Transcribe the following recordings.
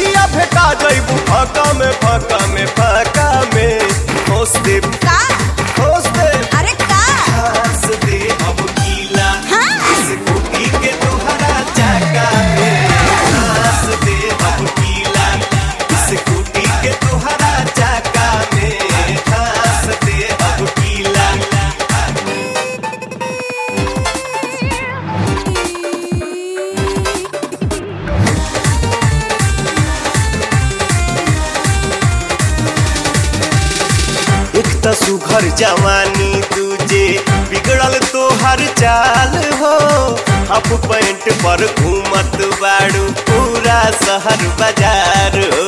जहिया भेटा जइबू फाका में फाका में फाका में होश दे का होश दे अरे का हंस दे अब गीला हाँ। स्कूटी के तोहरा चाका में हंस दे अब गीला स्कूटी के तोहरा चाका में हंस दे अब गीला एक त सुघर जवानी दूजे बिगड़ल तोहर चाल हो हाफ पैंट पर घूमत बाड़ू पूरा शहर बाजार हो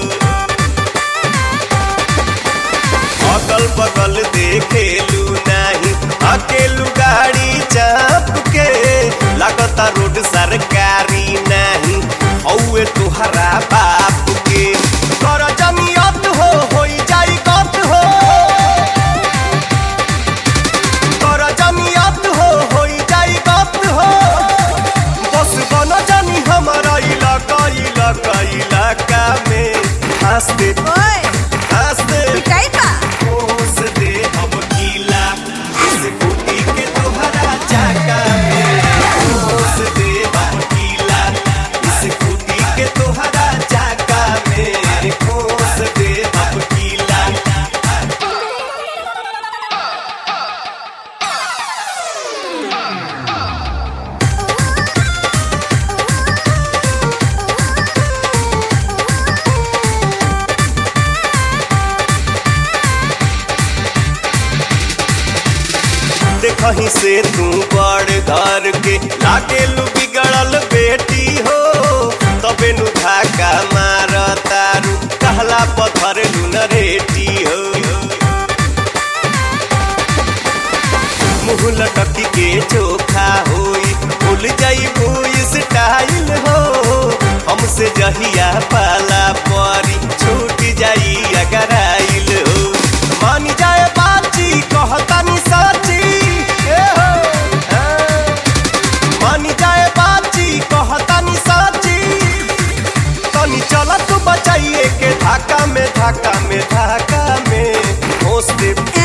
अगल बगल देखेलू नाही अकेलू गाड़ी चाप के लगता रोड सरकारी नहीं हौवे तोहरा बाप के कर जमियत हो होई जाई गत हो कर जमियत हो होई जाई गत हो बस बन जानी हमारा इलाका में हंस दे ओए हंस दे पिटाई बा होश दे अब गीला स्कूटी के तोहरा चाका में होश दे अब गीला स्कूटी के तोहरा चाका में होश दे अब गीला कहीं से तू बड़ घर के लागे लू बिगड़ल बेटी हो तबे नु धाका मार तारू कहला पत्थर लू न रेटी हो मुँह लटकी के चोखा होई भूल जाई भूई स्टाइल हो हमसे जहिया पाला परी छूट जाई अगर आइल हो मान जाए बाची कहतानी साची मानी जाए बाची कहतानी साची तनी चल तू बचाइए के धाका में धाका में धाका में होश दे